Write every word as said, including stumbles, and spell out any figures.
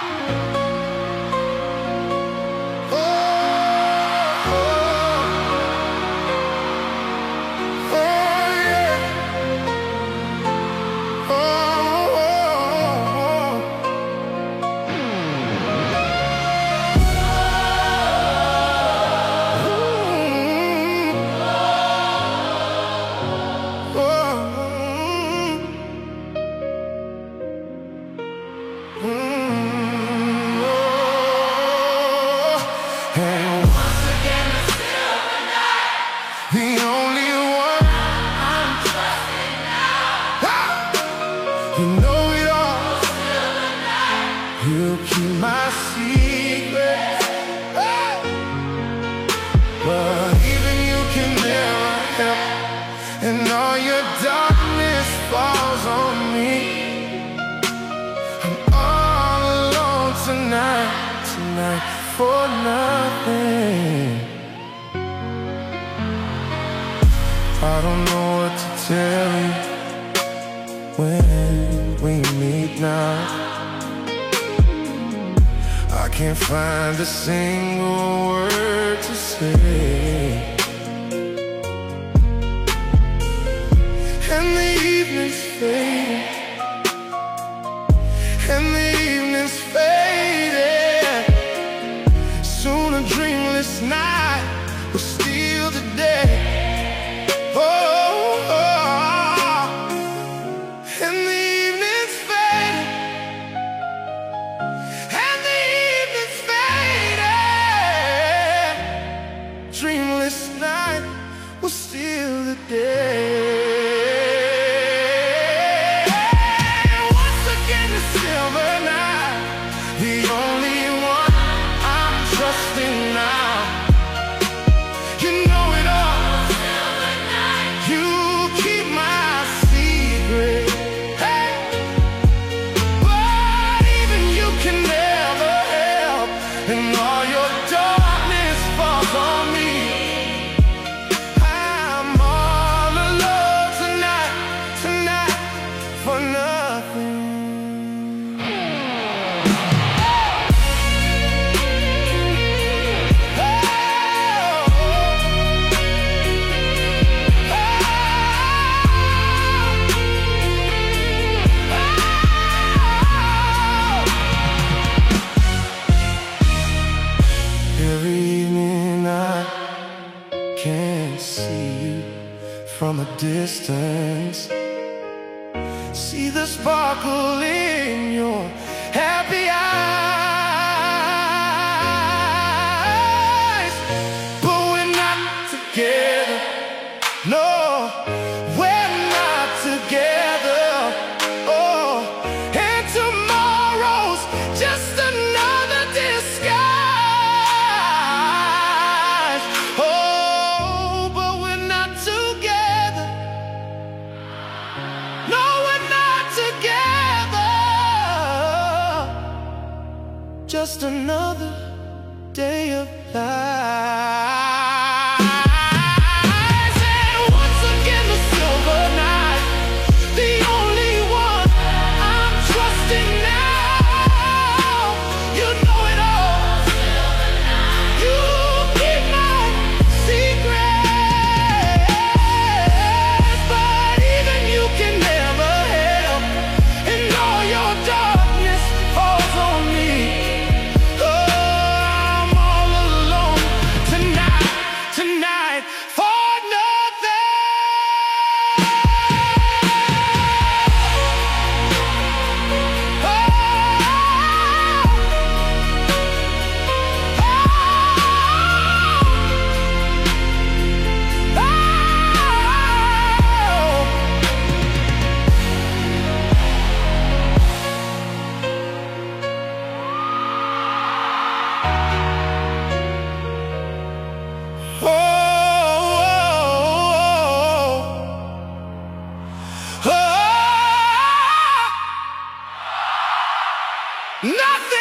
And once again, the silver night, the only one I'm trusting now. Ah! You know it all. Silver night, you'll keep my secrets. Ah! But even you can never help, and all your darkness falls on me. I'm all alone tonight, tonight. For nothing. I don't know what to tell you when we meet now. I can't find a single word to say, and the evening's fading, and the evening's fading. Soon a dreamless night will steal the day. Oh, oh, oh. And the evening's fading, and the evening's fading. Dreamless night will steal the day. Once again, the silver night, the only one I'm trusting now. You know it all. Silver night, you keep my secret. Hey, but even you can never help, and all your darkness falls on me. I'm all alone tonight, tonight, for nothing. Every evening I can see you from a distance, see the sparkle in your happy eyes. But we're not together, no, we're not together. Oh, and tomorrow's just another disguise. Just another day of lies. And once again, the silver night, the only one I'm trusting now. You know it all. Silver night, you keep my secrets, but even you can never help, and all your darkness falls on me. Tonight for nothing. Oh, nothing.